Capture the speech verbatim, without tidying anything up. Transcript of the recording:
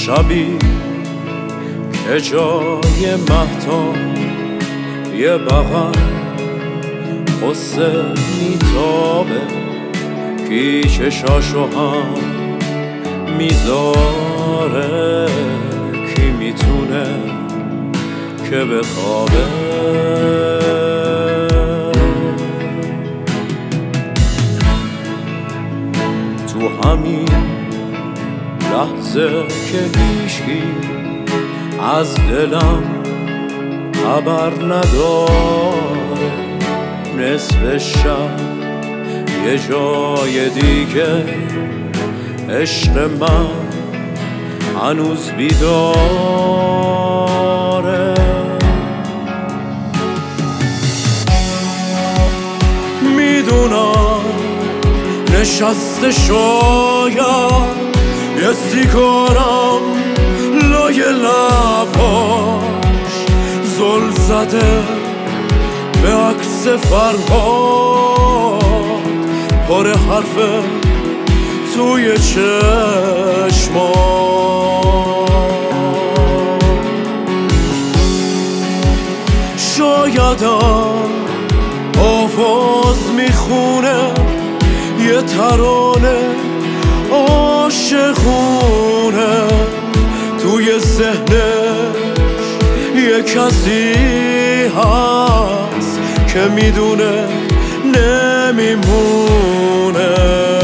شبی که جای مهتاب یه بغل قصه میتابه کی چشاشو هم میذاره کی میتونه که بخوابه تو همین لحظه که هیچکی از دلم خبر نداره نصف شب یه جای دیگه عشق من هنوز بیداره میدونم نشسته شاید یه سیگارم لای لباش زل زده به عکس فرهاد پر حرفه توی چشما شایدم آواز میخونه یه ترانه عاشقونه توی ذهنش یه کسی هست که میدونه نمیمونه